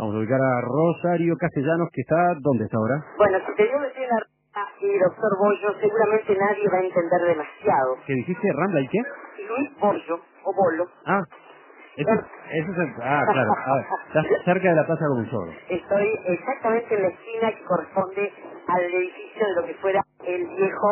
Vamos a ubicar a Rosario Castellanos, que está... ¿Dónde está ahora? Bueno, si te digo que estoy en la Rambla y doctor Bollo, seguramente nadie va a entender demasiado. ¿Qué dijiste? ¿Rambla y qué? Y Luis Bollo, o Bolo. Ah, claro. A ver, estás cerca de la Plaza Comensoro. Estoy exactamente en la esquina que corresponde al edificio de lo que fuera el viejo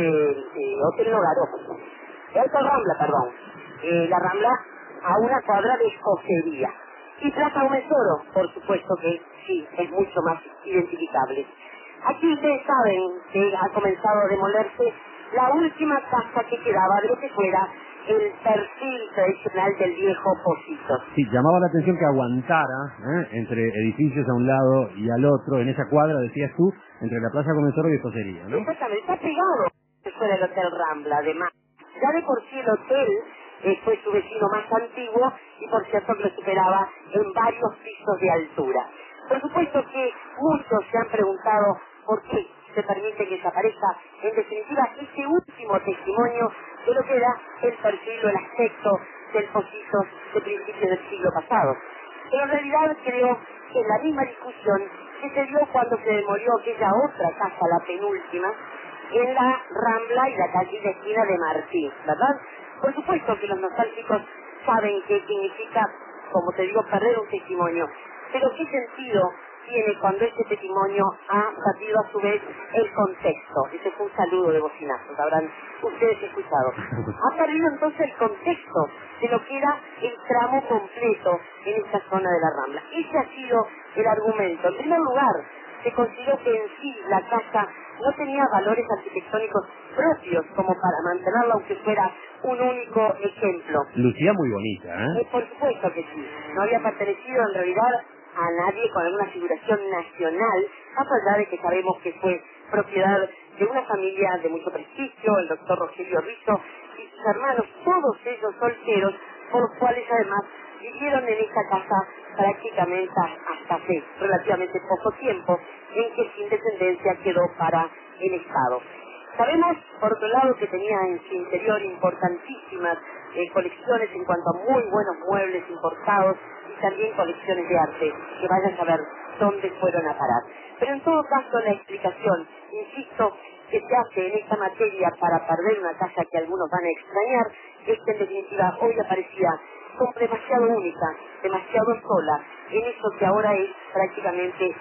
Hotel Nogaró. Alta Rambla, perdón. La Rambla a una cuadra de escocería. Y Plaza Comensoro, por supuesto que sí, es mucho más identificable. Aquí ustedes saben que ha comenzado a demolerse la última casa que quedaba de lo que fuera el perfil tradicional del viejo Pocito. Sí, llamaba la atención que aguantara entre edificios a un lado y al otro, en esa cuadra, decías tú, entre la Plaza Comensoro y Escocería, ¿no? Exactamente, está pegado fuera del Hotel Rambla, además. Ya de por sí el hotel fue su vecino más antiguo y por cierto que lo superaba en varios pisos de altura. Por supuesto que muchos se han preguntado por qué se permite que desaparezca, en definitiva, ese último testimonio de lo que era el perfil o el aspecto del Pocito de principios del siglo pasado. Pero en realidad creo que en la misma discusión que se dio cuando se demolió aquella otra casa, la penúltima, en la Rambla y la calle de esquina de Martí, ¿verdad? Por supuesto que los nostálgicos saben qué significa, como te digo, perder un testimonio, pero ¿qué sentido tiene cuando ese testimonio ha perdido a su vez el contexto? Ese fue un saludo de bocinazos, habrán ustedes escuchado. Ha perdido entonces el contexto de lo que era el tramo completo en esta zona de la Rambla. Ese ha sido el argumento. En primer lugar, se consideró que en sí la casa no tenía valores arquitectónicos propios como para mantenerla aunque fuera un único ejemplo. Lucía muy bonita, ¿eh? Por supuesto que sí. No había pertenecido en realidad a nadie con alguna figuración nacional, a pesar de que sabemos que fue propiedad de una familia de mucho prestigio, el doctor Rogelio Rizzo y sus hermanos, todos ellos solteros, por los cuales además vivieron en esta casa prácticamente hasta hace relativamente poco tiempo, en que sin descendencia quedó para el Estado. Sabemos, por otro lado, que tenía en su interior importantísimas colecciones en cuanto a muy buenos muebles importados y también colecciones de arte, que vayan a saber dónde fueron a parar. Pero en todo caso, la explicación, insisto, que se hace en esta materia para perder una casa que algunos van a extrañar, es que en definitiva hoy aparecía como demasiado única, demasiado sola, en eso que ahora es prácticamente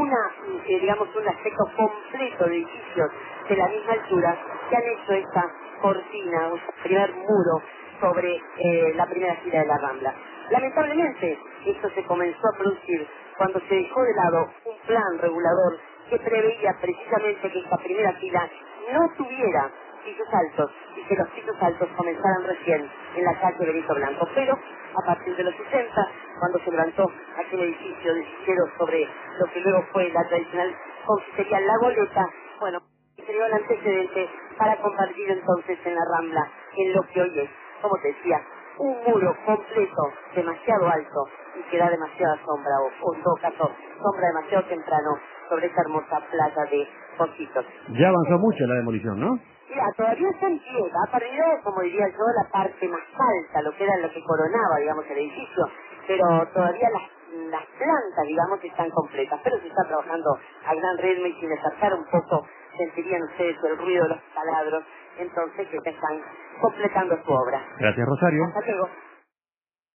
un aspecto completo de edificios de la misma altura que han hecho esta cortina, un primer muro sobre la primera fila de la Rambla. Lamentablemente, esto se comenzó a producir cuando se dejó de lado un plan regulador que preveía precisamente que esta primera fila no tuviera pisos altos y que los pisos altos comenzaran recién en la calle Benito Blanco. Pero a partir de los 60, cuando se levantó aquel edificio de ficheros sobre lo que luego fue la tradicional confitería La Goleta, bueno, se creó el antecedente para convertir entonces en la Rambla en lo que hoy es, como te decía, un muro completo demasiado alto y que da demasiada sombra, o en todo caso, sombra demasiado temprano sobre esta hermosa playa de Pocitos. Ya avanzó mucho la demolición, ¿no? Mira, todavía está en pie, ha perdido, como diría yo, la parte más alta, lo que era lo que coronaba, digamos, el edificio, pero todavía las plantas, digamos, están completas, pero se está trabajando a gran ritmo y sin acercar un poco, sentirían ustedes el ruido de los taladros, entonces que ya están completando su obra. Gracias, Rosario. Hasta luego.